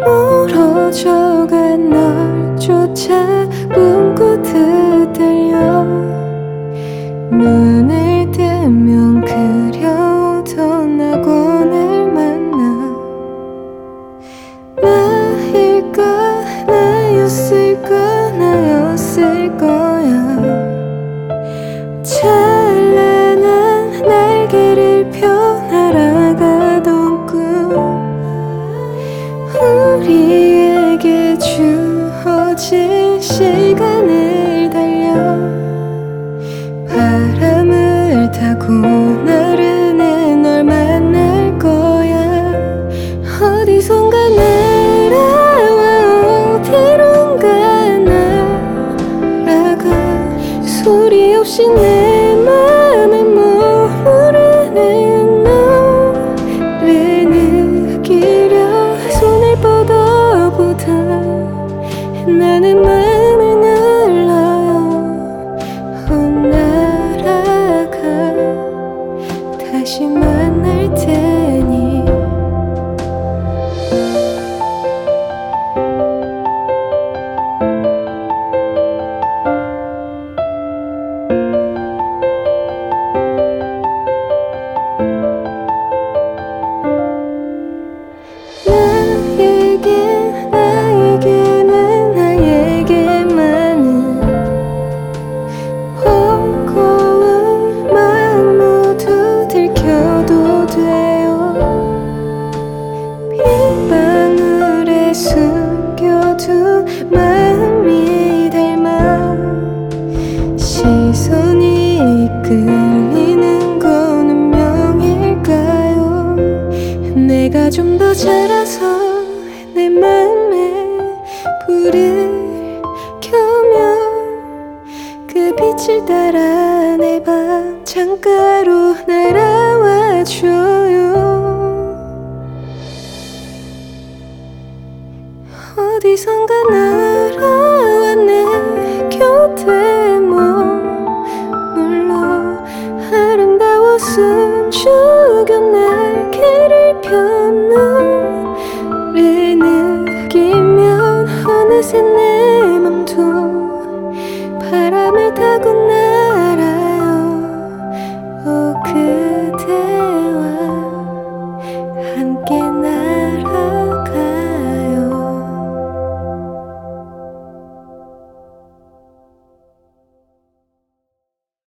멀어져간 널 쫓아 꿈꾸듯 들려 눈을 뜨면 그려오던 학원을 만나 나일까 나였을까 나였을 거야 찬란한 날개를 펴 날아가던 꿈 우리에게 주어진 시간을 달려 바람을 타고 나르네 널 만날 거야 어디선가 날아와 어디론가 날아가 소리 없이 내 맘에 머무르는 너를 느끼려 손을 뻗어보다 나는 마음을 날라요 날아가 다시 만날 테니 나에게는 나에게만은 버거운 마음 모두 들켜도 돼요 빗방울에 숨겨둔 마음이 닮아 시선이 이끌리는 건 운명일까요 내가 좀 더 자라서 내 맘에 불을 켜면 그 빛을 따라 내 방 창가로 날아와 줘요 어디선가 날아와 내 곁에 머물러 아름다워 숨죽여 날개를 펴 너를 느끼면 어느새 내 맘도 바람을 타고